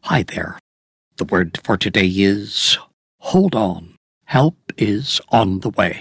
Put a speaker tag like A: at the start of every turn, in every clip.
A: Hi there. The word for today is hold on. Help is on the way.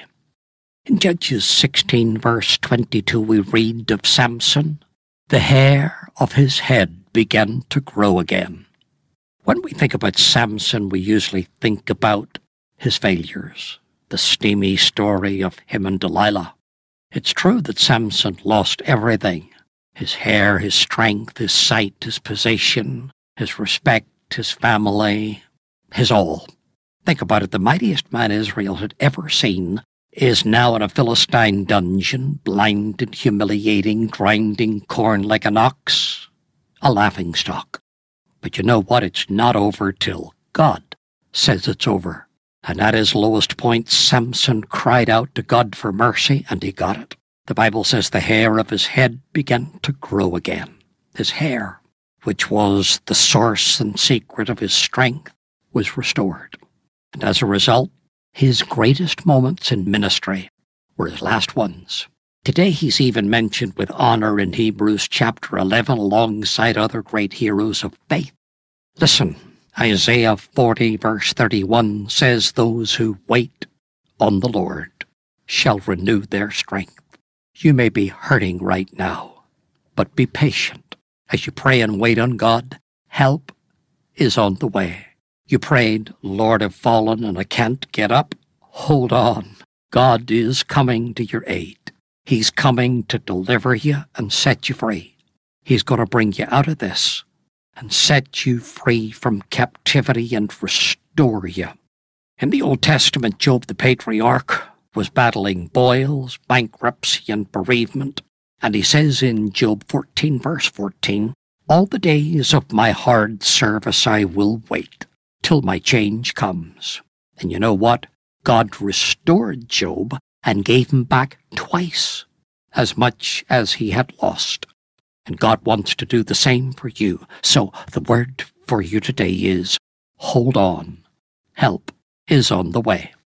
A: In Judges 16 verse 22 we read of Samson. The hair of his head began to grow again. When we think about Samson, we usually think about his failures, the steamy story of him and Delilah. It's true that Samson lost everything. His hair, his strength, his sight, his position, his respect, his family, his all. Think about it, the mightiest man Israel had ever seen is now in a Philistine dungeon, blind and humiliating, grinding corn like an ox, a laughingstock. But you know what? It's not over till God says it's over. And at his lowest point, Samson cried out to God for mercy, and he got it. The Bible says the hair of his head began to grow again. His hair, which was the source and secret of his strength, was restored. And as a result, his greatest moments in ministry were his last ones. Today he's even mentioned with honor in Hebrews chapter 11 alongside other great heroes of faith. Listen, Isaiah 40 verse 31 says, "Those who wait on the Lord shall renew their strength." You may be hurting right now, but be patient. As you pray and wait on God, help is on the way. You prayed, "Lord, I've fallen and I can't get up." Hold on. God is coming to your aid. He's coming to deliver you and set you free. He's going to bring you out of this and set you free from captivity and restore you. In the Old Testament, Job the patriarch was battling boils, bankruptcy, and bereavement. And he says in Job 14 verse 14, "All the days of my hard service I will wait till my change comes." And you know what? God restored Job and gave him back twice as much as he had lost. And God wants to do the same for you. So the word for you today is hold on. Help is on the way.